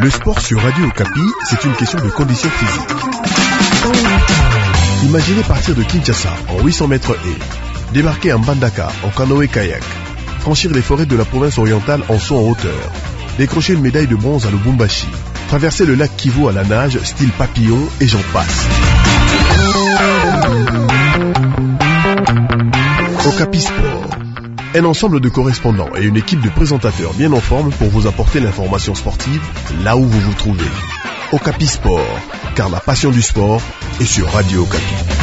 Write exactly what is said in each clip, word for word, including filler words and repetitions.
Le sport sur Radio Okapi, c'est une question de conditions physiques. Imaginez partir de Kinshasa en huit cents mètres et débarquer à Mbandaka en canoë-kayak, franchir les forêts de la province orientale en saut en hauteur, décrocher une médaille de bronze à Lubumbashi, traverser le lac Kivu à la nage, style papillon et j'en passe. Okapi Sport, un ensemble de correspondants et une équipe de présentateurs bien en forme pour vous apporter l'information sportive là où vous vous trouvez. Okapi Sport, car la passion du sport est sur Radio Okapi.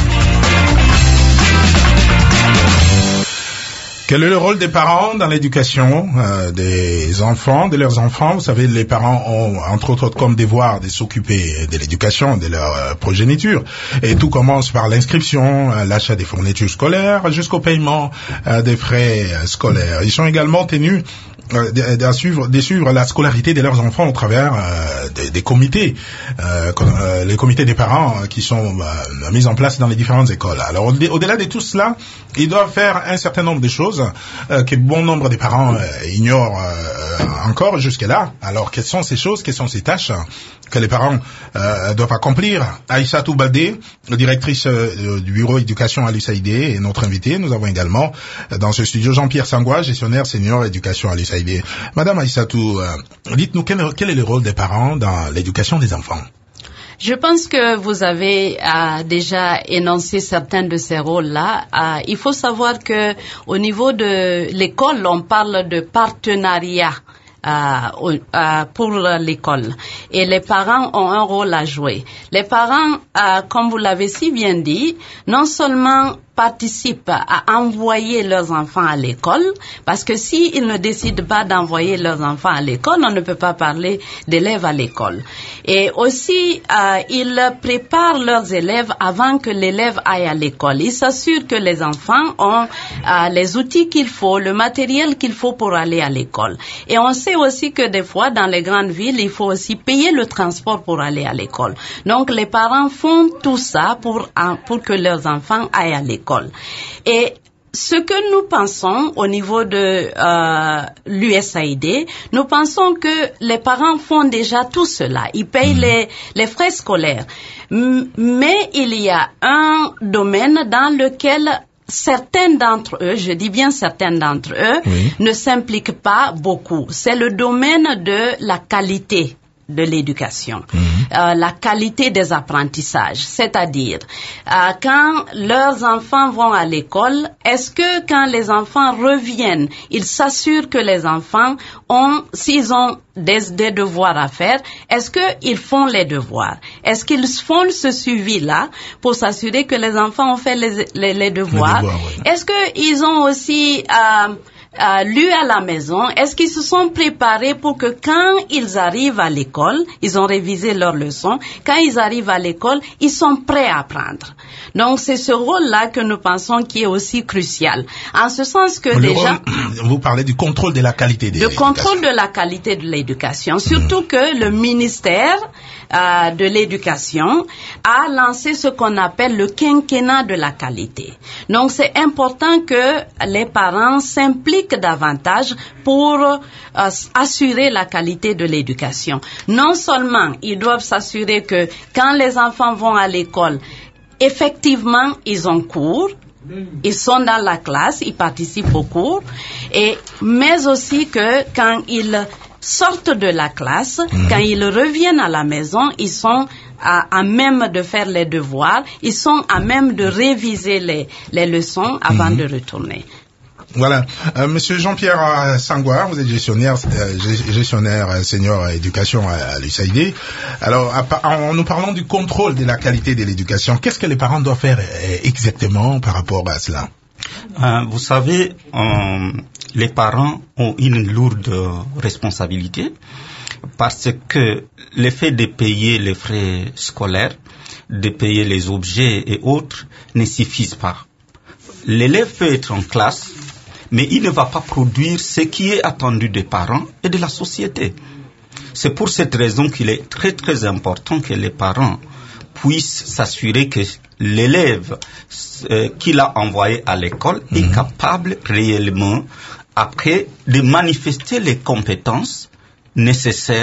Quel est le rôle des parents dans l'éducation euh, des enfants, de leurs enfants? Vous savez, les parents ont, entre autres, comme devoir de s'occuper de l'éducation de leur euh, progéniture. Et tout commence par l'inscription, euh, l'achat des fournitures scolaires, jusqu'au paiement euh, des frais euh, scolaires. Ils sont également tenus euh, de, de, suivre, de suivre la scolarité de leurs enfants au travers euh, des, des comités, euh, euh, les comités des parents euh, qui sont euh, mis en place dans les différentes écoles. Alors, au- au-delà de tout cela, ils doivent faire un certain nombre de choses Euh, que bon nombre de parents euh, ignorent euh, encore jusque-là. Alors, quelles sont ces choses, quelles sont ces tâches que les parents euh, doivent accomplir? Aïssatou Baldé, directrice euh, du bureau éducation à l'U S A I D, est notre invitée. Nous avons également euh, dans ce studio Jean-Pierre Sangwa, gestionnaire senior éducation à l'U S A I D. Madame Aïssatou, euh, dites-nous quel, quel est le rôle des parents dans l'éducation des enfants? Je pense que vous avez euh, déjà énoncé certains de ces rôles-là. Euh, il faut savoir que au niveau de l'école, on parle de partenariat euh, euh, pour l'école. Et les parents ont un rôle à jouer. Les parents, euh, comme vous l'avez si bien dit, non seulement participent à envoyer leurs enfants à l'école, parce que s'ils ne décident pas d'envoyer leurs enfants à l'école, on ne peut pas parler d'élèves à l'école. Et aussi, euh, ils préparent leurs élèves avant que l'élève aille à l'école. Ils s'assurent que les enfants ont euh, les outils qu'il faut, le matériel qu'il faut pour aller à l'école. Et on sait aussi que des fois, dans les grandes villes, il faut aussi payer le transport pour aller à l'école. Donc, les parents font tout ça pour, pour que leurs enfants aillent à l'école. Et ce que nous pensons au niveau de euh, l'U S A I D, nous pensons que les parents font déjà tout cela. Ils payent les, les frais scolaires. M- mais il y a un domaine dans lequel certains d'entre eux, je dis bien certains d'entre eux, oui, ne s'impliquent pas beaucoup. C'est le domaine de la qualité de l'éducation, mmh. euh, la qualité des apprentissages, c'est-à-dire euh, quand leurs enfants vont à l'école, est-ce que quand les enfants reviennent, ils s'assurent que les enfants ont, s'ils ont des, des devoirs à faire, est-ce qu'ils font les devoirs? Est-ce qu'ils font ce suivi-là pour s'assurer que les enfants ont fait les, les, les devoirs? Les devoirs ouais. Est-ce qu'ils ont aussi euh, Euh, lu à la maison? Est-ce qu'ils se sont préparés pour que quand ils arrivent à l'école, ils ont révisé leurs leçons, quand ils arrivent à l'école, ils sont prêts à apprendre? Donc c'est ce rôle-là que nous pensons qui est aussi crucial. En ce sens que le déjà... Rôle, vous parlez du contrôle de la qualité de l'éducation. Le contrôle de la qualité de l'éducation. Surtout mmh. que le ministère euh, de l'éducation a lancé ce qu'on appelle le quinquennat de la qualité. Donc c'est important que les parents s'impliquent davantage pour euh, assurer la qualité de l'éducation. Non seulement ils doivent s'assurer que quand les enfants vont à l'école, effectivement ils ont cours, ils sont dans la classe, ils participent aux cours, et, mais aussi que quand ils sortent de la classe, mmh. quand ils reviennent à la maison, ils sont à, à même de faire les devoirs, ils sont à même de réviser les, les leçons avant mmh. de retourner. Voilà. Euh, Monsieur Jean-Pierre Sangwa, vous êtes gestionnaire, euh, gestionnaire euh, senior éducation à, à l'U S A I D. Alors, à, en nous parlant du contrôle de la qualité de l'éducation, qu'est-ce que les parents doivent faire euh, exactement par rapport à cela? Euh, vous savez, euh, les parents ont une lourde responsabilité parce que le fait de payer les frais scolaires, de payer les objets et autres ne suffisent pas. L'élève peut être en classe, mais il ne va pas produire ce qui est attendu des parents et de la société. C'est pour cette raison qu'il est très très important que les parents puissent s'assurer que l'élève euh, qu'il a envoyé à l'école mmh. est capable réellement, après, de manifester les compétences nécessaires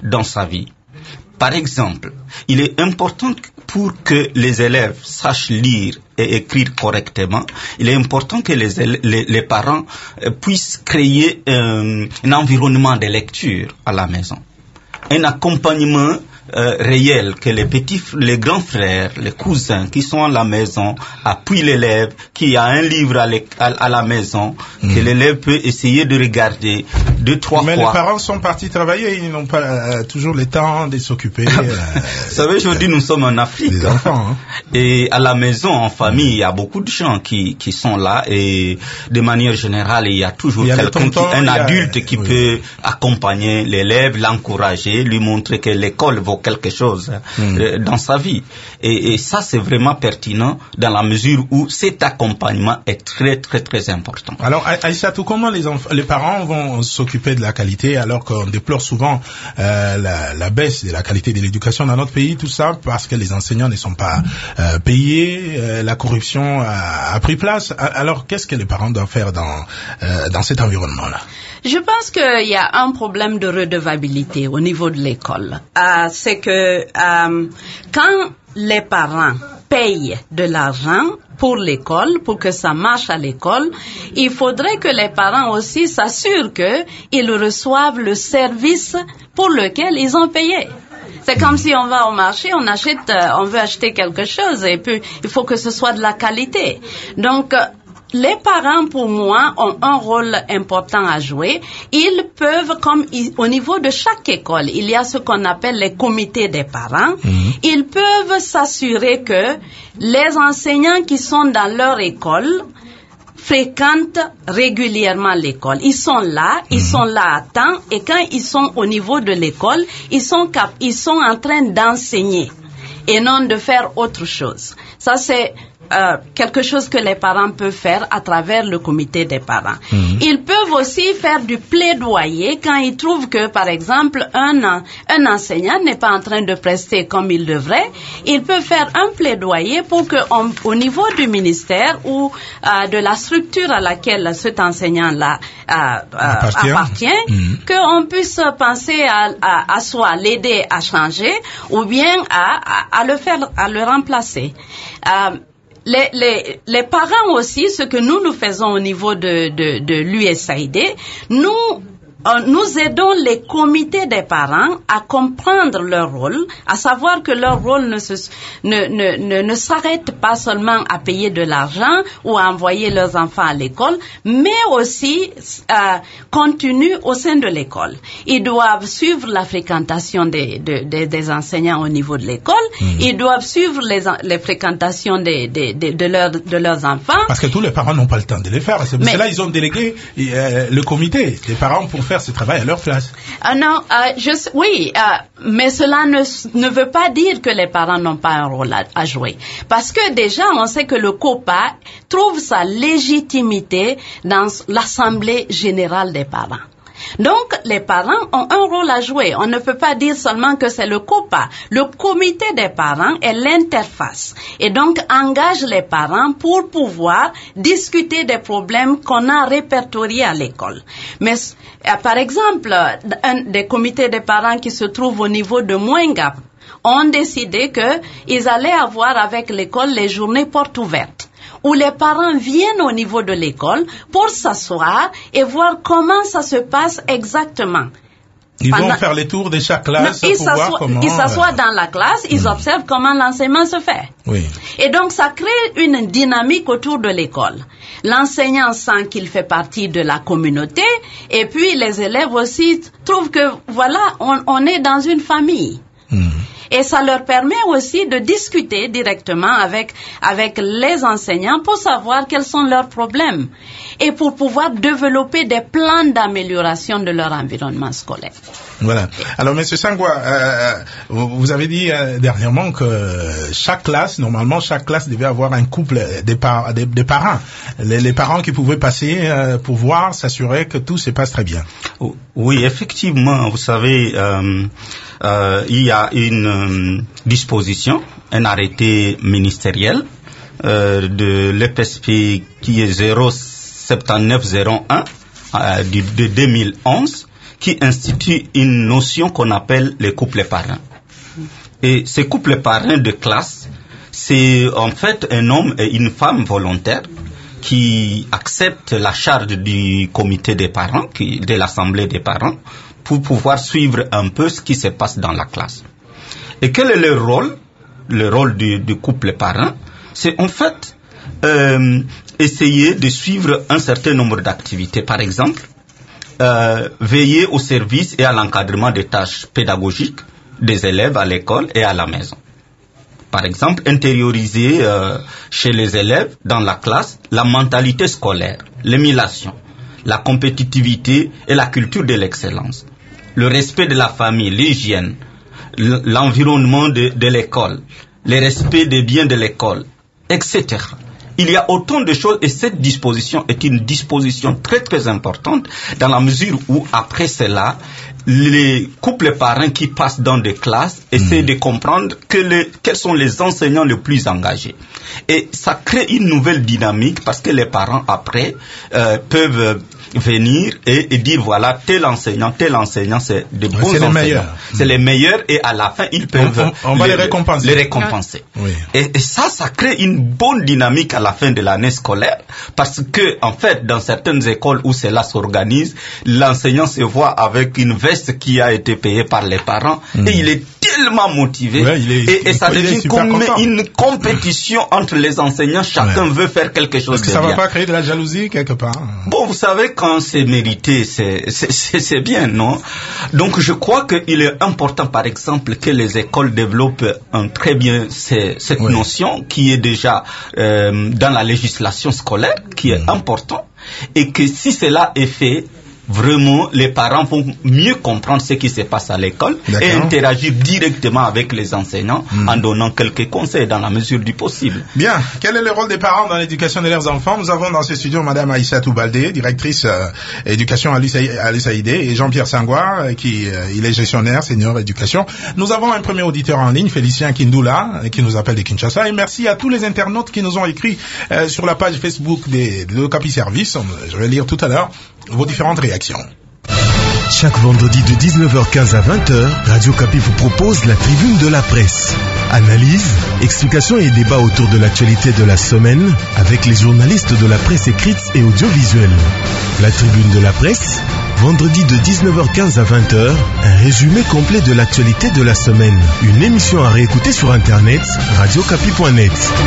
dans sa vie. Par exemple, il est important pour que les élèves sachent lire et écrire correctement, il est important que les, élèves, les, les parents puissent créer un, un environnement de lecture à la maison. Un accompagnement euh, réel, que les petits, les grands frères, les cousins qui sont à la maison appuient l'élève, qui a un livre à, à, à la maison, mmh. que l'élève peut essayer de regarder deux, trois Mais fois. Mais les parents sont partis travailler, ils n'ont pas euh, toujours le temps de s'occuper. Euh, Vous savez, aujourd'hui, nous sommes en Afrique. Les enfants, hein. Et à la maison, en famille, il y a beaucoup de gens qui, qui sont là, et de manière générale, il y a toujours quelqu'un, tontons, qui, un adulte a... qui oui. peut accompagner l'élève, l'encourager, lui montrer que l'école vaut quelque chose mmh. dans sa vie. Et, et ça, c'est vraiment pertinent dans la mesure où cet accompagnement est très, très, très important. Alors, Aïssatou, comment les, enf- les parents vont s'occuper de la qualité alors qu'on déplore souvent euh, la, la baisse de la qualité de l'éducation dans notre pays, tout ça parce que les enseignants ne sont pas euh, payés, euh, la corruption a, a pris place. Alors, qu'est-ce que les parents doivent faire dans, euh, dans cet environnement-là? Je pense qu'il y a un problème de redevabilité au niveau de l'école. Euh, c'est que euh, quand les parents payent de l'argent pour l'école, pour que ça marche à l'école, il faudrait que les parents aussi s'assurent qu'ils reçoivent le service pour lequel ils ont payé. C'est comme si on va au marché, on achète, on veut acheter quelque chose et puis il faut que ce soit de la qualité. Donc, les parents, pour moi, ont un rôle important à jouer. Ils peuvent, comme au niveau de chaque école, il y a ce qu'on appelle les comités des parents. Mmh. Ils peuvent s'assurer que les enseignants qui sont dans leur école fréquentent régulièrement l'école. Ils sont là, ils mmh. sont là à temps, et quand ils sont au niveau de l'école, ils sont cap- ils sont en train d'enseigner et non de faire autre chose. Ça, c'est Euh, quelque chose que les parents peuvent faire à travers le comité des parents. Mmh. Ils peuvent aussi faire du plaidoyer quand ils trouvent que, par exemple, un, un enseignant n'est pas en train de prester comme il devrait. Ils peuvent faire un plaidoyer pour que, on, au niveau du ministère ou euh, de la structure à laquelle cet enseignant-là euh, euh, appartient, appartient mmh. qu'on puisse penser à, à, à soit l'aider à changer ou bien à, à, à le faire, à le remplacer. Euh, Les, les, les parents aussi, ce que nous, nous faisons au niveau de, de, de l'U S A I D, nous, euh, nous aidons les comités des parents à comprendre leur rôle, à savoir que leur rôle ne, se, ne, ne, ne, ne s'arrête pas seulement à payer de l'argent ou à envoyer leurs enfants à l'école, mais aussi euh, continue au sein de l'école. Ils doivent suivre la fréquentation des, de, de, des enseignants au niveau de l'école, mmh. ils doivent suivre les, les fréquentations des, des, de, de, leur, de leurs enfants. Parce que tous les parents n'ont pas le temps de les faire. C'est pour cela qu'ils ont délégué euh, le comité des parents pour faire ce travail à leur place. Uh, non, uh, je, oui, uh, mais cela ne, ne veut pas dire que les parents n'ont pas un rôle à, à jouer. Parce que déjà, on sait que le COPA trouve sa légitimité dans l'Assemblée générale des parents. Donc, les parents ont un rôle à jouer. On ne peut pas dire seulement que c'est le COPA. Le comité des parents est l'interface et donc engage les parents pour pouvoir discuter des problèmes qu'on a répertoriés à l'école. Mais, euh, par exemple, un des comités des parents qui se trouve au niveau de Mwenga ont décidé qu'ils allaient avoir avec l'école les journées portes ouvertes, où les parents viennent au niveau de l'école pour s'asseoir et voir comment ça se passe exactement. Ils Pendant... vont faire les tours de chaque classe non, pour voir comment... Ils s'assoient dans la classe, ils mmh. observent comment l'enseignement se fait. Oui. Et donc, ça crée une dynamique autour de l'école. L'enseignant sent qu'il fait partie de la communauté et puis les élèves aussi trouvent que, voilà, on, on est dans une famille. Mmh. Et ça leur permet aussi de discuter directement avec, avec les enseignants pour savoir quels sont leurs problèmes et pour pouvoir développer des plans d'amélioration de leur environnement scolaire. Voilà. Alors, Monsieur Sangwa, euh, vous avez dit euh, dernièrement que chaque classe, normalement, chaque classe devait avoir un couple de, par, de, de parents. Les, les parents qui pouvaient passer euh, pour voir, s'assurer que tout se passe très bien. Oui, effectivement, vous savez, euh, euh, il y a une euh, disposition, un arrêté ministériel euh, de l'E P S P qui est zéro sept neuf zéro un euh, de, de deux mille onze qui institue une notion qu'on appelle les couples parrains. Et ces couples parrains de classe, c'est en fait un homme et une femme volontaires qui acceptent la charge du comité des parents, qui, de l'assemblée des parents, pour pouvoir suivre un peu ce qui se passe dans la classe. Et quel est le rôle? Le rôle du, du couple parrain, c'est en fait euh, essayer de suivre un certain nombre d'activités. Par exemple, euh, veiller au service et à l'encadrement des tâches pédagogiques des élèves à l'école et à la maison. Par exemple, intérioriser euh, chez les élèves dans la classe la mentalité scolaire, l'émulation, la compétitivité et la culture de l'excellence, le respect de la famille, l'hygiène, l'environnement de, de l'école, le respect des biens de l'école, et cetera. Il y a autant de choses et cette disposition est une disposition très très importante dans la mesure où après cela, les couples parrains qui passent dans des classes essaient mmh. de comprendre que les, quels sont les enseignants les plus engagés. Et ça crée une nouvelle dynamique parce que les parents après euh, peuvent venir et, et dire voilà tel enseignant, tel enseignant c'est de bons c'est enseignants. Les meilleurs. C'est mmh. les meilleurs et à la fin ils peuvent on, on, on va les, les récompenser. Les récompenser. Oui. Et, et ça, ça crée une bonne dynamique à la fin de l'année scolaire parce que en fait dans certaines écoles où cela s'organise, l'enseignant se voit avec une veste qui a été payée par les parents mmh. et il est tellement motivé ouais, il est, et, et ça devient comme une compétition entre les enseignants, chacun ouais. veut faire quelque chose de bien. Est-ce que ça ne va pas créer de la jalousie quelque part? Bon, vous savez, quand c'est mérité, c'est, c'est, c'est, c'est bien, non? Donc je crois qu'il est important, par exemple, que les écoles développent un, très bien ces, cette oui. notion qui est déjà euh, dans la législation scolaire, qui est mmh. important, et que si cela est fait, vraiment, les parents vont mieux comprendre ce qui se passe à l'école D'accord. et interagir directement avec les enseignants mmh. en donnant quelques conseils dans la mesure du possible. Bien. Quel est le rôle des parents dans l'éducation de leurs enfants? Nous avons dans ce studio Madame Aïssatou Baldé, directrice euh, éducation à l'U S A I D, et Jean-Pierre Sangwa, qui euh, il est gestionnaire senior éducation. Nous avons un premier auditeur en ligne, Félicien Kindula, qui nous appelle de Kinshasa. Et merci à tous les internautes qui nous ont écrit euh, sur la page Facebook des, de l'Ocapi Service. Je vais lire tout à l'heure vos différentes réactions. Chaque vendredi de dix-neuf heures quinze à vingt heures, Radio Okapi vous propose la tribune de la presse. Analyse, explications et débats autour de l'actualité de la semaine avec les journalistes de la presse écrite et audiovisuelle. La tribune de la presse, vendredi de dix-neuf heures quinze à vingt heures, un résumé complet de l'actualité de la semaine. Une émission à réécouter sur internet, radio okapi point net.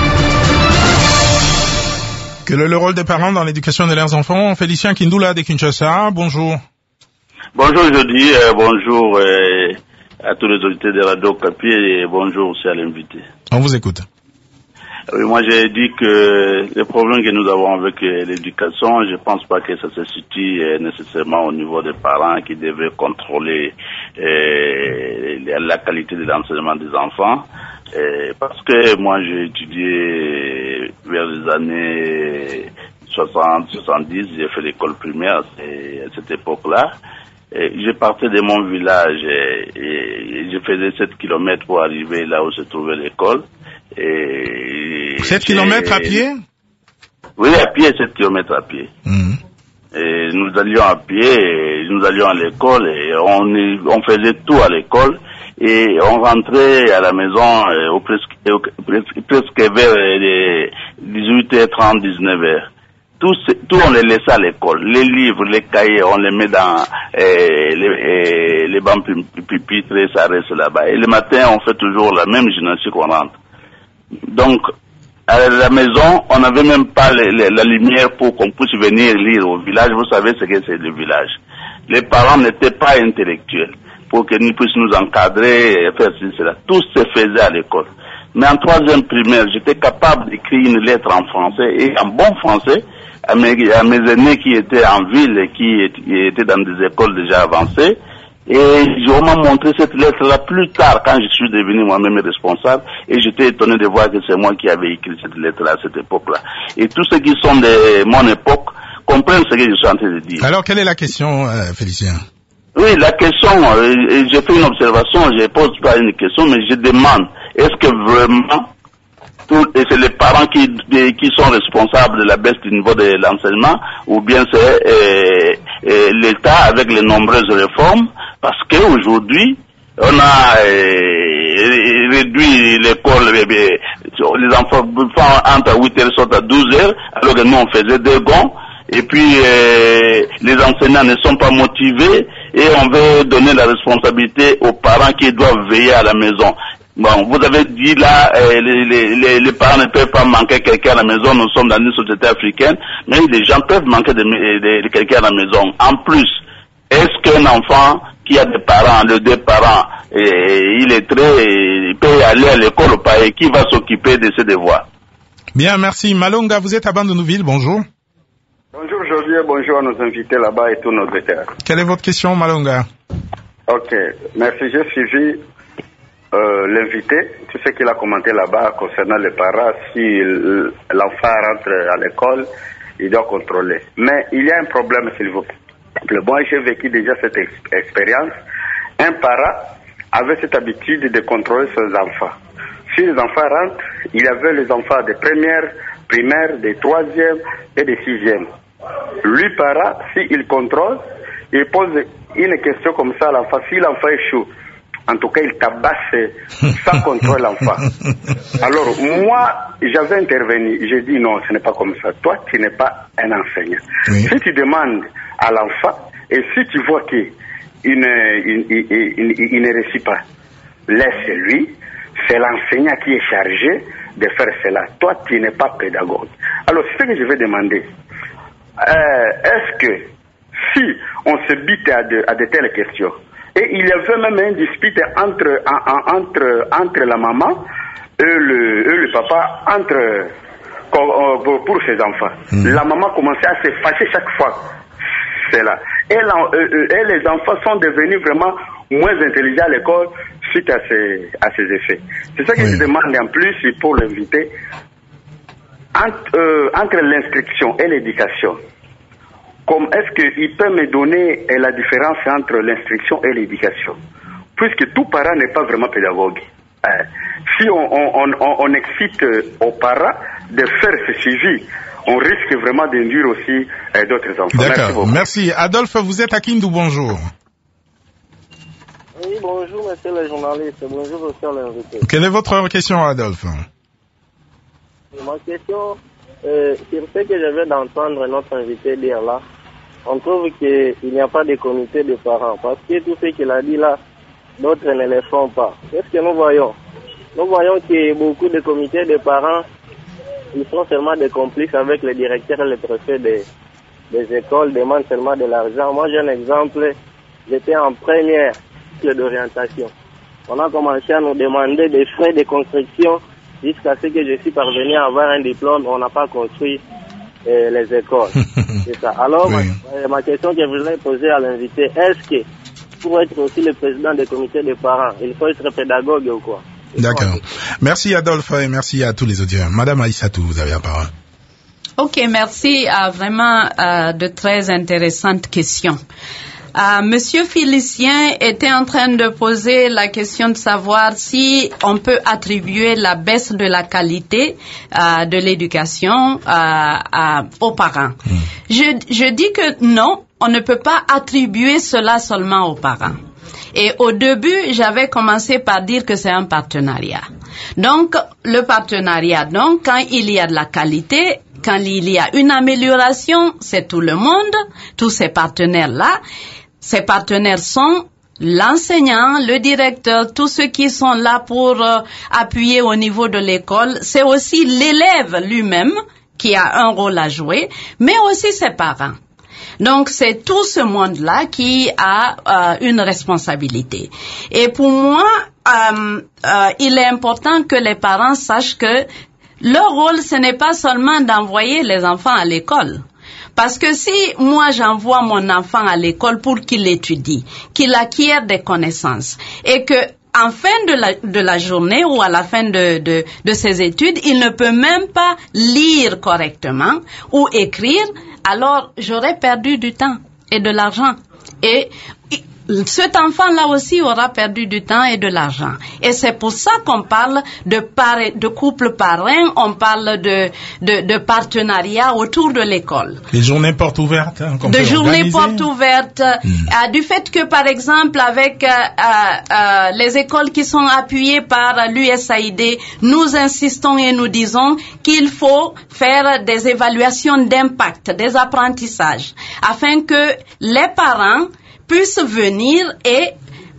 Quel est le rôle des parents dans l'éducation de leurs enfants? Félicien Kindula de Kinshasa, bonjour. Bonjour, je dis euh, bonjour euh, à tous les auditeurs de Radio Okapi et bonjour aussi à l'invité. On vous écoute. Oui, moi j'ai dit que les problèmes que nous avons avec euh, l'éducation, je pense pas que ça se situe euh, nécessairement au niveau des parents qui devraient contrôler euh, la qualité de l'enseignement des enfants. Euh, parce que moi j'ai étudié vers les années soixante, soixante-dix, j'ai fait l'école primaire à cette époque-là. Et je partais de mon village et, et je faisais sept kilomètres pour arriver là où se trouvait l'école. Et sept kilomètres à pied? Oui, à pied, sept kilomètres à pied. Mmh. Et nous allions à pied, et nous allions à l'école et on, on faisait tout à l'école. Et on rentrait à la maison euh, au presque, au, presque, presque vers les dix-huit heures trente, dix-neuf heures. Tout, tout on les laissait à l'école. Les livres, les cahiers, on les met dans euh, les, euh, les bancs pupitres et ça reste là-bas. Et le matin, on fait toujours la même gymnastique qu'on rentre. Donc, à la maison, on n'avait même pas les, les, la lumière pour qu'on puisse venir lire au village. Vous savez ce que c'est le village. Les parents n'étaient pas intellectuels pour que nous puissions nous encadrer et faire ceci, cela. Tout se faisait à l'école. Mais en troisième primaire, j'étais capable d'écrire une lettre en français et en bon français à mes, à mes aînés qui étaient en ville et qui étaient dans des écoles déjà avancées. Et je m'a montré cette lettre-là plus tard quand je suis devenu moi-même responsable et j'étais étonné de voir que c'est moi qui avais écrit cette lettre-là à cette époque-là. Et tous ceux qui sont de mon époque comprennent ce que je suis en train de dire. Alors, quelle est la question, euh, Félicien? Oui, la question, euh, j'ai fait une observation, je pose pas une question, mais je demande, est-ce que vraiment tout, et c'est les parents qui, de, qui sont responsables de la baisse du niveau de l'enseignement, ou bien c'est euh, euh, l'État avec les nombreuses réformes, parce qu'aujourd'hui, on a euh, réduit l'école, les enfants entre huit heures sortent à douze heures, alors que nous on faisait deux gonds, et puis euh, les enseignants ne sont pas motivés, et on veut donner la responsabilité aux parents qui doivent veiller à la maison. Bon, vous avez dit là, euh, les, les, les parents ne peuvent pas manquer quelqu'un à la maison, nous sommes dans une société africaine, mais les gens peuvent manquer de, de, de quelqu'un à la maison. En plus, est-ce qu'un enfant qui a des parents, les deux parents, et, il est très, il peut aller à l'école ou pas, et qui va s'occuper de ses devoirs? Bien, merci. Malonga, vous êtes à Bandenouville, bonjour. Bonjour Josier, bonjour à nos invités là-bas et tous nos auditeurs. Quelle est votre question, Malonga? Ok, merci, j'ai suivi Euh, l'invité, tout ce qu'il a commenté là-bas concernant les parents, si l'enfant rentre à l'école, il doit contrôler. Mais il y a un problème, s'il vous plaît. Moi, j'ai vécu déjà cette ex- expérience. Un parent avait cette habitude de contrôler ses enfants. Si les enfants rentrent, il y avait les enfants de première, primaire, de troisième et de sixième. Lui, parent, s'il contrôle, il pose une question comme ça à l'enfant. Si l'enfant échoue, en tout cas, il tabasse sans contrôle l'enfant. Alors, moi, j'avais intervenu. J'ai dit non, ce n'est pas comme ça. Toi, tu n'es pas un enseignant. Oui. Si tu demandes à l'enfant, et si tu vois qu'il il, il, il, il ne réussit pas, laisse-lui. C'est l'enseignant qui est chargé de faire cela. Toi, tu n'es pas pédagogue. Alors, c'est ce que je vais demander. Euh, est-ce que si on se bite à de, à de telles questions, et il y avait même une dispute entre, entre, entre la maman et le, et le papa, entre, pour ses enfants. Mmh. La maman commençait à se fâcher chaque fois. C'est là. Et, la, et les enfants sont devenus vraiment moins intelligents à l'école suite à ces, à ces effets. C'est ça que oui. je demande en plus pour l'inviter. Entre, euh, entre l'instruction et l'éducation, comme est-ce qu'il peut me donner la différence entre l'instruction et l'éducation? Puisque tout parent n'est pas vraiment pédagogue. Euh, si on, on, on, on excite aux parents de faire ce suivi, on risque vraiment d'induire aussi euh, d'autres enfants. D'accord, merci, merci. Adolphe, vous êtes à Kindu, bonjour. Oui, bonjour, monsieur le journaliste. Bonjour, monsieur l'invité. Quelle est votre question, Adolphe? Ma question, euh, sur ce que je viens d'entendre notre invité dire là, on trouve qu'il n'y a pas de comité de parents, parce que tout ce qu'il a dit là, d'autres ne le font pas. Qu'est-ce que nous voyons? Nous voyons que beaucoup de comités de parents, ils sont seulement des complices avec les directeurs et les préfets des, des écoles, demandent seulement de l'argent. Moi, j'ai un exemple, j'étais en première cycle d'orientation. On a commencé à nous demander des frais de construction jusqu'à ce que je suis parvenu à avoir un diplôme. On n'a pas construit euh, les écoles. C'est ça. Alors, oui. ma, ma question que je voulais poser à l'invité, est-ce que pour être aussi le président des comités de parents, il faut être pédagogue ou quoi? D'accord. Merci Adolphe et merci à tous les auditeurs. Madame Aïssatou, vous avez la parole. Ok, merci. Euh, vraiment euh, de très intéressantes questions. Euh, Monsieur Félicien était en train de poser la question de savoir si on peut attribuer la baisse de la qualité euh, de l'éducation euh, à, aux parents. Mmh. Je, je dis que non, on ne peut pas attribuer cela seulement aux parents. Et au début, j'avais commencé par dire que c'est un partenariat. Donc, le partenariat, donc, quand il y a de la qualité, quand il y a une amélioration, c'est tout le monde, tous ces partenaires-là. Ces partenaires sont l'enseignant, le directeur, tous ceux qui sont là pour euh, appuyer au niveau de l'école. C'est aussi l'élève lui-même qui a un rôle à jouer, mais aussi ses parents. Donc, c'est tout ce monde-là qui a euh, une responsabilité. Et pour moi, euh, euh, il est important que les parents sachent que leur rôle, ce n'est pas seulement d'envoyer les enfants à l'école. Parce que si moi j'envoie mon enfant à l'école pour qu'il étudie, qu'il acquiert des connaissances, et que en fin de la, de la journée ou à la fin de, de, de ses études, il ne peut même pas lire correctement ou écrire, alors j'aurais perdu du temps et de l'argent. Et cet enfant-là aussi aura perdu du temps et de l'argent. Et c'est pour ça qu'on parle de, par, de couple parrain, on parle de, de, de partenariat autour de l'école. Les journées portes ouvertes. Hein, de journées portes ouvertes. Mmh. Euh, du fait que, par exemple, avec euh, euh, les écoles qui sont appuyées par l'U S A I D, nous insistons et nous disons qu'il faut faire des évaluations d'impact, des apprentissages, afin que les parents puissent venir et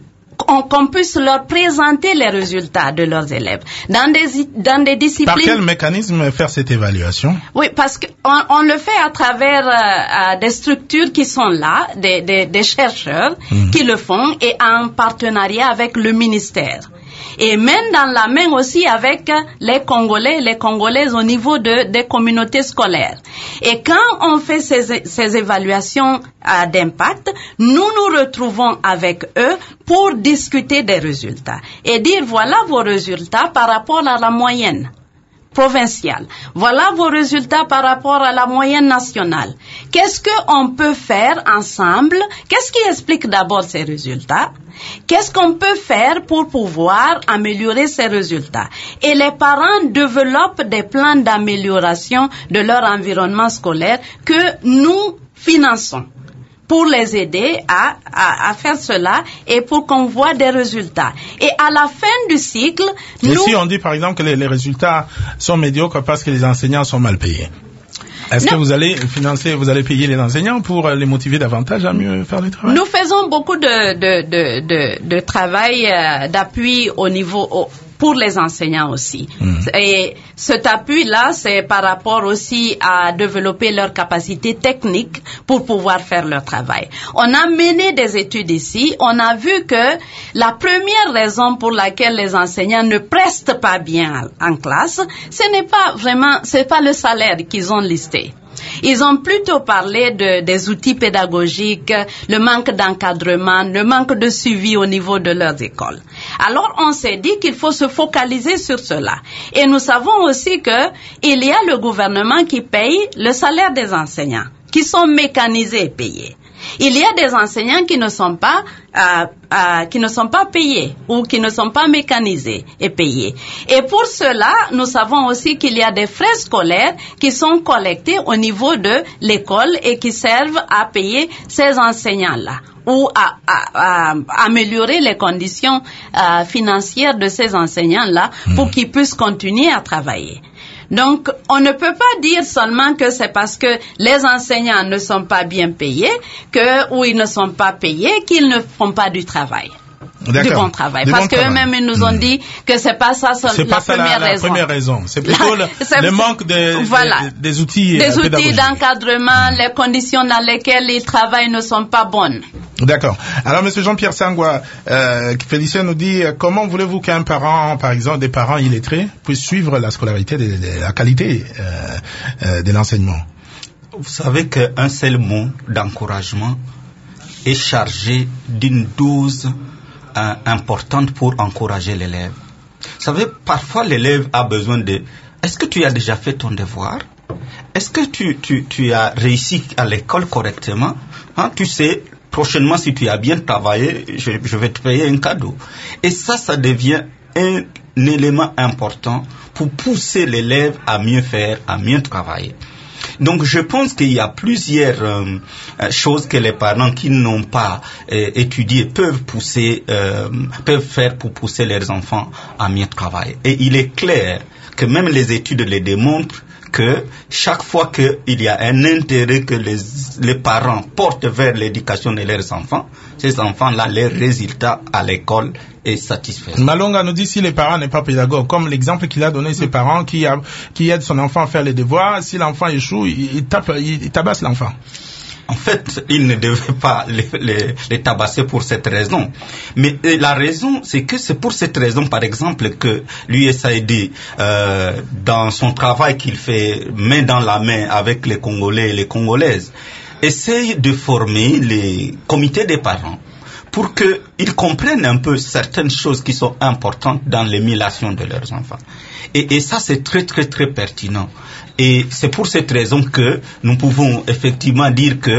qu'on puisse leur présenter les résultats de leurs élèves dans des dans des disciplines. Par quel mécanisme faire cette évaluation? Oui, parce que on, on le fait à travers euh, des structures qui sont là, des des, des chercheurs mmh. qui le font et en partenariat avec le ministère. Et même dans la main aussi avec les Congolais, les Congolaises au niveau de, des communautés scolaires. Et quand on fait ces, ces évaluations euh, d'impact, nous nous retrouvons avec eux pour discuter des résultats et dire voilà vos résultats par rapport à la moyenne provinciale. Voilà vos résultats par rapport à la moyenne nationale. Qu'est-ce qu'on peut faire ensemble? Qu'est-ce qui explique d'abord ces résultats? Qu'est-ce qu'on peut faire pour pouvoir améliorer ces résultats? Et les parents développent des plans d'amélioration de leur environnement scolaire que nous finançons pour les aider à, à, à faire cela et pour qu'on voit des résultats. Et à la fin du cycle, nous... Et si on dit par exemple que les, les résultats sont médiocres parce que les enseignants sont mal payés, est-ce non. que vous allez financer, vous allez payer les enseignants pour les motiver davantage à mieux faire le travail? Nous faisons beaucoup de, de, de, de, de travail euh, d'appui au niveau... Au, pour les enseignants aussi. Mmh. Et cet appui-là, c'est par rapport aussi à développer leurs capacités techniques pour pouvoir faire leur travail. On a mené des études ici, on a vu que la première raison pour laquelle les enseignants ne prestent pas bien en classe, ce n'est pas vraiment, c'est pas le salaire qu'ils ont listé. Ils ont plutôt parlé de, des outils pédagogiques, le manque d'encadrement, le manque de suivi au niveau de leurs écoles. Alors, on s'est dit qu'il faut se focaliser sur cela. Et nous savons aussi que il y a le gouvernement qui paye le salaire des enseignants, qui sont mécanisés et payés. Il y a des enseignants qui ne sont pas euh, euh, qui ne sont pas payés ou qui ne sont pas mécanisés et payés. Et pour cela, nous savons aussi qu'il y a des frais scolaires qui sont collectés au niveau de l'école et qui servent à payer ces enseignants-là ou à, à, à améliorer les conditions euh, financières de ces enseignants-là pour qu'ils puissent continuer à travailler. Donc, on ne peut pas dire seulement que c'est parce que les enseignants ne sont pas bien payés que, ou ils ne sont pas payés qu'ils ne font pas du travail. Du bon travail. Du parce bon qu'eux-mêmes, ils nous ont mmh. dit que c'est pas ça c'est la, pas ça première, la, la raison. première raison. C'est plutôt la, le, le manque de, voilà. de, des outils Des euh, outils d'encadrement, les conditions dans lesquelles ils travaillent ne sont pas bonnes. D'accord. Alors, Monsieur Jean-Pierre Sangwa, euh, Félicien nous dit, euh, comment voulez-vous qu'un parent, par exemple, des parents illettrés, puissent suivre la scolarité, de, de, la qualité euh, euh, de l'enseignement? Vous savez qu'un seul mot d'encouragement est chargé d'une dose euh, importante pour encourager l'élève. Vous savez, parfois l'élève a besoin de... Est-ce que tu as déjà fait ton devoir? Est-ce que tu, tu, tu as réussi à l'école correctement? Hein, tu sais... Prochainement, si tu as bien travaillé, je, je vais te payer un cadeau. Et ça, ça devient un, un élément important pour pousser l'élève à mieux faire, à mieux travailler. Donc, je pense qu'il y a plusieurs euh, choses que les parents qui n'ont pas euh, étudié peuvent pousser, euh, peuvent faire pour pousser leurs enfants à mieux travailler. Et il est clair que même les études les démontrent que chaque fois qu'il y a un intérêt que les, les parents portent vers l'éducation de leurs enfants, ces enfants-là, leurs résultats à l'école est satisfait. Malonga nous dit si les parents n'est pas pédagogue, comme l'exemple qu'il a donné ses parents qui, a, qui aident son enfant à faire les devoirs, si l'enfant échoue, il, il, tape, il, il tabasse l'enfant. En fait, il ne devait pas les, les, les tabasser pour cette raison. Mais la raison, c'est que c'est pour cette raison, par exemple, que l'U S A I D, euh, dans son travail qu'il fait main dans la main avec les Congolais et les Congolaises, essaye de former les comités des parents pour qu'ils comprennent un peu certaines choses qui sont importantes dans l'émulation de leurs enfants. Et, et ça, c'est très, très, très pertinent. Et c'est pour cette raison que nous pouvons effectivement dire que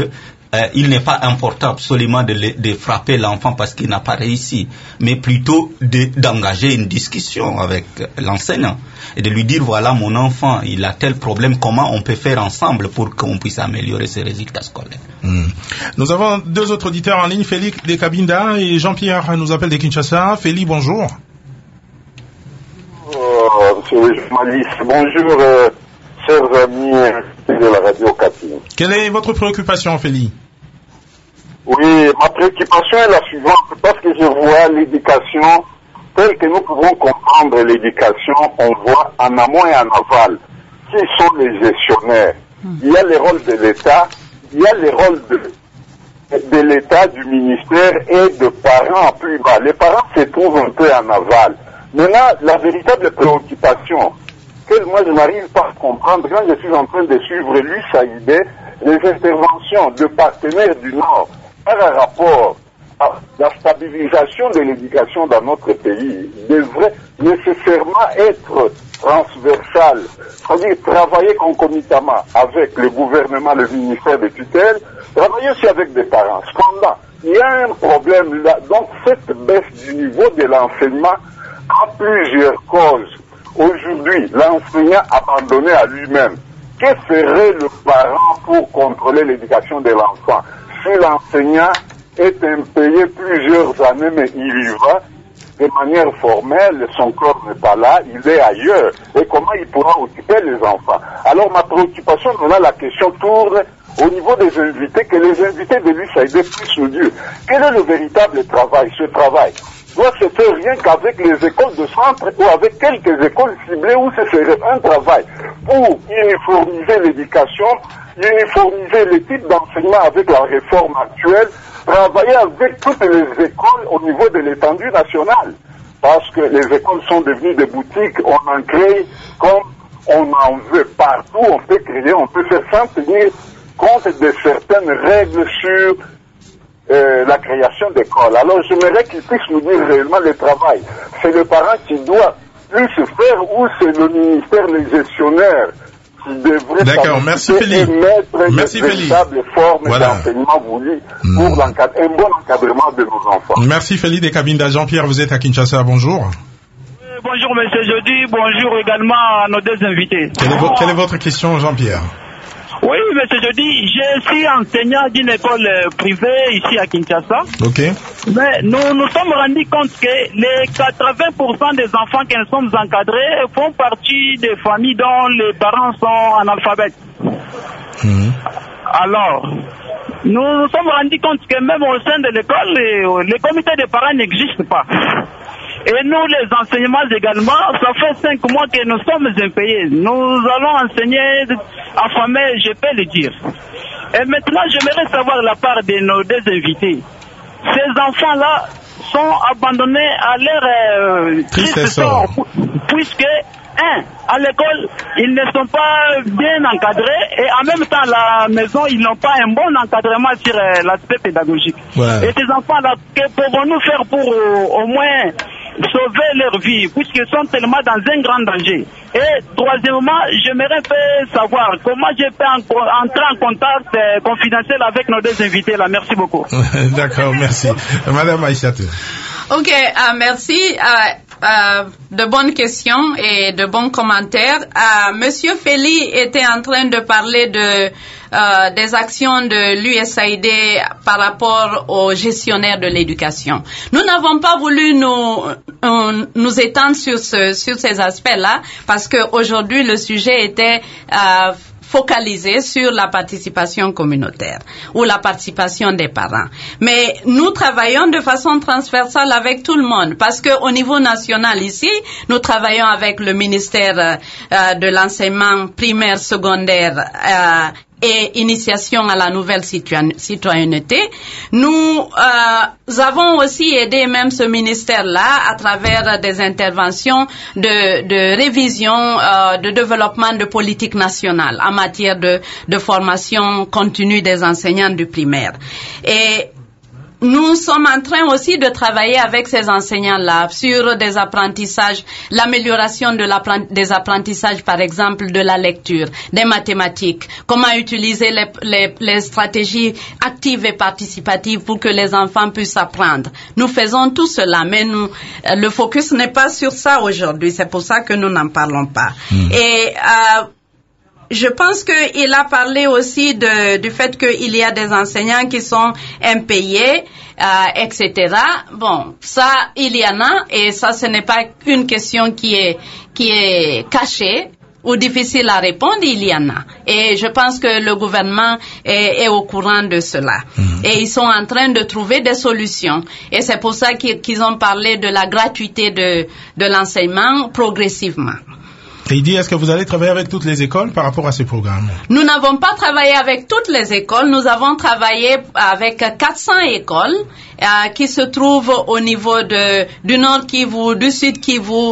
euh, il n'est pas important absolument de, le, de frapper l'enfant parce qu'il n'a pas réussi, mais plutôt de, d'engager une discussion avec l'enseignant et de lui dire voilà mon enfant, il a tel problème, comment on peut faire ensemble pour qu'on puisse améliorer ses résultats scolaires. Mmh. Nous avons deux autres auditeurs en ligne, Félix de Cabinda et Jean-Pierre nous appelle de Kinshasa. Félix, bonjour. Euh, monsieur le journaliste, bonjour, euh, chers amis de la radio Capi. Quelle est votre préoccupation, Félix? Oui, ma préoccupation est la suivante, parce que je vois l'éducation telle que nous pouvons comprendre l'éducation, on voit en amont et en aval. Qui sont les gestionnaires? Il y a les rôles de l'État, il y a les rôles de, de l'État, du ministère et de parents plus bas. Les parents se trouvent un peu en aval. Maintenant, la véritable préoccupation que moi je n'arrive pas à comprendre quand je suis en train de suivre lui, Saïdé, les interventions de partenaires du Nord par rapport à la stabilisation de l'éducation dans notre pays devrait nécessairement être transversale, c'est-à-dire travailler concomitamment avec le gouvernement, le ministère de tutelle, travailler aussi avec des parents. Cependant, il y a un problème là, donc cette baisse du niveau de l'enseignement a plusieurs causes. Aujourd'hui, l'enseignant abandonné à lui-même, que ferait le parent pour contrôler l'éducation de l'enfant? Si l'enseignant est impayé plusieurs années, mais il y va de manière formelle, son corps n'est pas là, il est ailleurs. Et comment il pourra occuper les enfants? Alors ma préoccupation, maintenant la question tourne au niveau des invités, que les invités de l'U S A I D puissent nous dire quel est le véritable travail. Ce travail doit se faire rien qu'avec les écoles de centre ou avec quelques écoles ciblées où ce serait un travail pour uniformiser l'éducation, uniformiser les types d'enseignement avec la réforme actuelle, travailler avec toutes les écoles au niveau de l'étendue nationale. Parce que les écoles sont devenues des boutiques, on en crée comme on en veut partout, on peut créer, on peut faire sans tenir compte de certaines règles sur Euh, la création d'écoles. Alors j'aimerais qu'ils puissent nous dire réellement le travail. C'est le parent qui doit plus se faire ou c'est le ministère, les gestionnaires qui devraient D'accord, merci Félix. mettre merci une véritable forme voilà. d'enseignement voulu pour mmh. un bon encadrement de nos enfants. Merci Félix de Cabinda. Jean-Pierre, vous êtes à Kinshasa, bonjour. Oui, bonjour monsieur Jeudi, bonjour également à nos deux invités. Quelle est, vo- quelle est votre question, Jean-Pierre? Oui, monsieur Jody, je suis enseignant d'une école privée ici à Kinshasa. Ok. Mais nous nous sommes rendus compte que les quatre-vingts pour cent des enfants que nous sommes encadrés font partie des familles dont les parents sont analphabètes. Mmh. Alors, nous nous sommes rendus compte que même au sein de l'école, les, les comités de parents n'existent pas. Et nous, les enseignements également, ça fait cinq mois que nous sommes impayés. Nous allons enseigner affamés, je peux le dire. Et maintenant, j'aimerais savoir la part de nos deux invités. Ces enfants-là sont abandonnés à leur euh, triste sort, puisque, un, à l'école, ils ne sont pas bien encadrés et en même temps, à la maison, ils n'ont pas un bon encadrement sur euh, l'aspect pédagogique. Ouais. Et ces enfants-là, que pouvons-nous faire pour euh, au moins sauver leur vie, puisqu'ils sont tellement dans un grand danger. Et troisièmement, j'aimerais savoir comment je peux en, entrer en contact euh, confidentiel avec nos deux invités là. Merci beaucoup. D'accord, merci. Madame Aïssatou. Ok, uh, merci. Uh, uh, de bonnes questions et de bons commentaires. Uh, Monsieur Félix était en train de parler de uh, des actions de l'U S A I D par rapport aux gestionnaires de l'éducation. Nous n'avons pas voulu nous euh, nous étendre sur ce sur ces aspects-là parce que aujourd'hui le sujet était uh, focalisé sur la participation communautaire ou la participation des parents. Mais nous travaillons de façon transversale avec tout le monde parce que au niveau national ici, nous travaillons avec le ministère euh, de l'enseignement primaire, secondaire euh, et initiation à la nouvelle citoyenneté. Nous euh, avons aussi aidé même ce ministère-là à travers des interventions de, de révision, euh, de développement de politique nationale en matière de, de formation continue des enseignants du primaire. Et nous sommes en train aussi de travailler avec ces enseignants-là sur des apprentissages, l'amélioration de des apprentissages, par exemple, de la lecture, des mathématiques, comment utiliser les, les, les stratégies actives et participatives pour que les enfants puissent apprendre. Nous faisons tout cela, mais nous, le focus n'est pas sur ça aujourd'hui. C'est pour ça que nous n'en parlons pas. Mmh. Et euh, je pense qu'il a parlé aussi de, du fait qu'il y a des enseignants qui sont impayés, euh, et cetera. Bon, ça, il y en a, et ça, ce n'est pas une question qui est, qui est cachée ou difficile à répondre, il y en a. Et je pense que le gouvernement est, est au courant de cela. Mmh. Et ils sont en train de trouver des solutions. Et c'est pour ça qu'ils, qu'ils ont parlé de la gratuité de, de l'enseignement progressivement. Et il dit, est-ce que vous allez travailler avec toutes les écoles par rapport à ce programme? Nous n'avons pas travaillé avec toutes les écoles. Nous avons travaillé avec quatre cents écoles euh, qui se trouvent au niveau de, du Nord Kivu, du Sud Kivu, euh,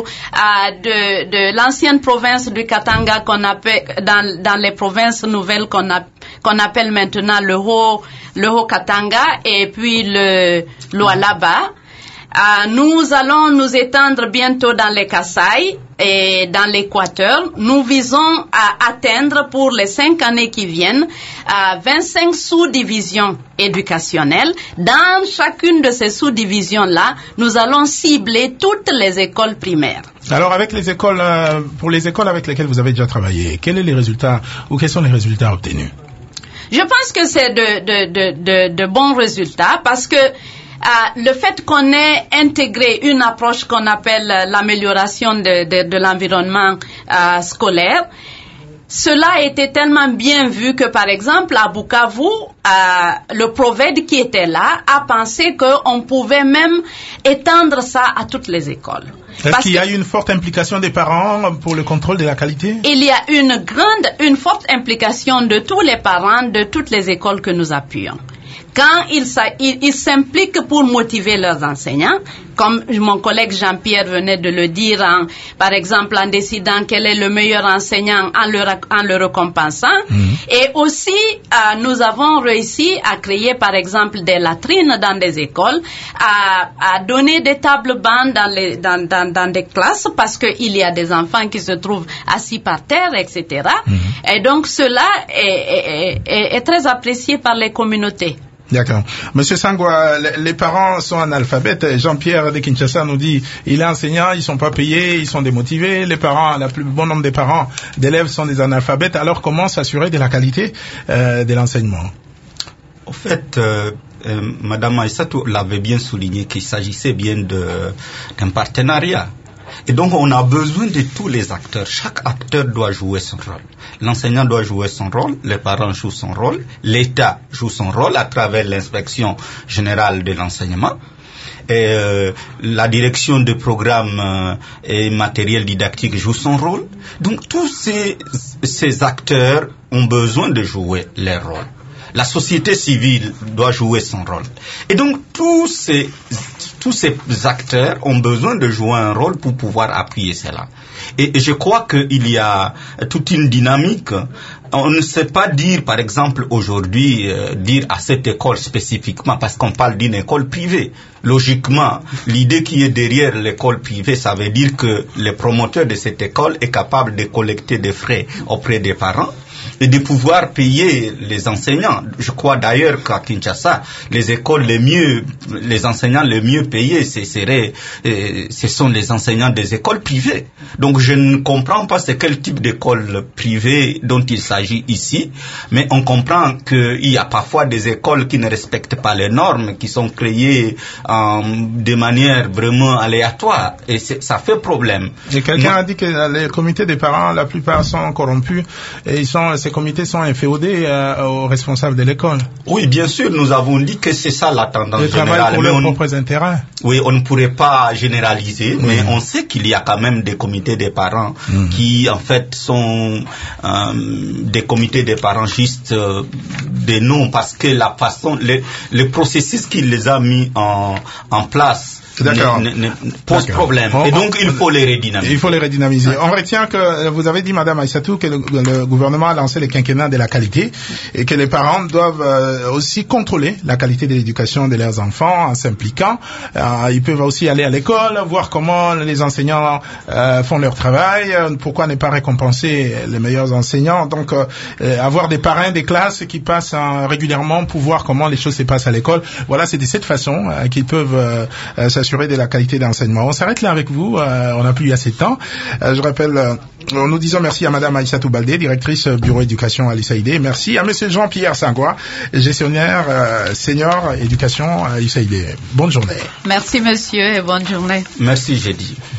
de, de l'ancienne province du Katanga qu'on appelle, dans, dans les provinces nouvelles qu'on, a, qu'on appelle maintenant le Haut, le Haut Katanga et puis le Lualaba. Euh, nous allons nous étendre bientôt dans les Kasaï et dans l'Équateur. Nous visons à atteindre pour les cinq années qui viennent euh, vingt-cinq sous-divisions éducationnelles. Dans chacune de ces sous-divisions-là, nous allons cibler toutes les écoles primaires. Alors, avec les écoles, euh, pour les écoles avec lesquelles vous avez déjà travaillé, quels sont les résultats ou quels sont les résultats obtenus? Je pense que c'est de, de, de, de, de bons résultats parce que Euh, le fait qu'on ait intégré une approche qu'on appelle euh, l'amélioration de, de, de l'environnement euh, scolaire, cela a été tellement bien vu que, par exemple, à Bukavu, euh, le Proved qui était là a pensé qu'on pouvait même étendre ça à toutes les écoles. Est-ce Parce qu'il y a une forte implication des parents pour le contrôle de la qualité? Il y a une grande, une forte implication de tous les parents de toutes les écoles que nous appuyons. Quand ils, ils, ils s'impliquent pour motiver leurs enseignants, comme mon collègue Jean-Pierre venait de le dire, en, par exemple en décidant quel est le meilleur enseignant en le, en le récompensant. Mmh. Et aussi, euh, nous avons réussi à créer par exemple des latrines dans des écoles, à, à donner des tables bancs dans, les, dans, dans, dans des classes parce qu'il y a des enfants qui se trouvent assis par terre, et cetera. Mmh. Et donc cela est, est, est, est très apprécié par les communautés. D'accord. Monsieur Sangwa, les parents sont analphabètes. Jean-Pierre de Kinshasa nous dit, il est enseignant, ils sont pas payés, ils sont démotivés. Les parents, le plus bon nombre des parents d'élèves sont des analphabètes. Alors comment s'assurer de la qualité euh, de l'enseignement? En fait, euh, euh, Madame Aïssatou l'avait bien souligné qu'il s'agissait bien de, d'un partenariat. Et donc, on a besoin de tous les acteurs. Chaque acteur doit jouer son rôle. L'enseignant doit jouer son rôle, les parents jouent son rôle, l'État joue son rôle à travers l'inspection générale de l'enseignement. Et euh, la direction de programmes euh, et matériel didactique joue son rôle. Donc, tous ces, ces acteurs ont besoin de jouer leur rôle. La société civile doit jouer son rôle. Et donc, tous ces, tous ces acteurs ont besoin de jouer un rôle pour pouvoir appuyer cela. Et, et je crois qu'il y a toute une dynamique. On ne sait pas dire, par exemple, aujourd'hui, euh, dire à cette école spécifiquement, parce qu'on parle d'une école privée. Logiquement, l'idée qui est derrière l'école privée, ça veut dire que le promoteur de cette école est capable de collecter des frais auprès des parents et de pouvoir payer les enseignants. Je crois d'ailleurs qu'à Kinshasa, les écoles les mieux, les enseignants les mieux payés, ce seraient, euh, ce sont les enseignants des écoles privées. Donc je ne comprends pas c'est quel type d'école privée dont il s'agit ici, mais on comprend qu'il y a parfois des écoles qui ne respectent pas les normes, qui sont créées euh, de manière vraiment aléatoire, et ça fait problème. Et quelqu'un Moi, a dit que les comités des parents, la plupart sont corrompus, et ils sont ces comités sont inféodés euh, aux responsables de l'école. Oui, bien sûr, nous avons dit que c'est ça la tendance Ils générale. travaillent pour leurs propres intérêts. Oui, on ne pourrait pas généraliser, mmh. mais on sait qu'il y a quand même des comités des parents mmh. qui, en fait, sont euh, des comités des parents juste euh, des noms, parce que la façon, le, le processus qui les a mis en, en place D'accord. ne, ne, ne pose D'accord. problème. On, et donc, il faut les redynamiser. Il faut les redynamiser. Ouais. On retient que vous avez dit, Madame Aïssatou, que le, le gouvernement a lancé le quinquennat de la qualité et que les parents doivent euh, aussi contrôler la qualité de l'éducation de leurs enfants en s'impliquant. Euh, ils peuvent aussi aller à l'école, voir comment les enseignants euh, font leur travail, euh, pourquoi ne pas récompenser les meilleurs enseignants. Donc, euh, avoir des parrains des classes qui passent euh, régulièrement pour voir comment les choses se passent à l'école. Voilà, c'est de cette façon euh, qu'ils peuvent euh, euh, s'assurer de la qualité d'enseignement. On s'arrête là avec vous, euh, on n'a plus assez de temps. Euh, je rappelle, euh, nous disons merci à Madame Aïssatou Baldé, directrice euh, bureau éducation à l'U S A I D. Merci à Monsieur Jean-Pierre Sangwa, gestionnaire euh, senior éducation à l'U S A I D. Bonne journée. Merci monsieur et bonne journée. Merci, j'ai dit.